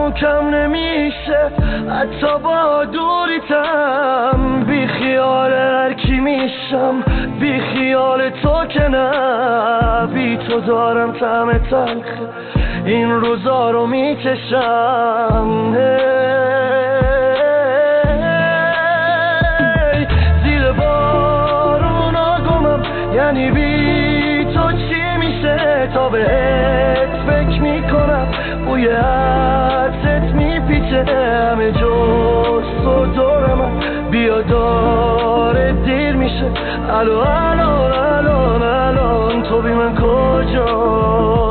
برامون کم نمیشه حتی با دوریتم، بی خیال هر کی میشم، بی خیال تو که نه، بی تو دارم طعم تلخ این روزا رو میکشم. زیر بارونا گمم، یعنی بی تو چی میشه، تا بهت فکر میکنم بوی عطرت میپیچه همه جز تو دور من، بیا داره دیر میشه، الان الان الان الان تو بی من کجا؟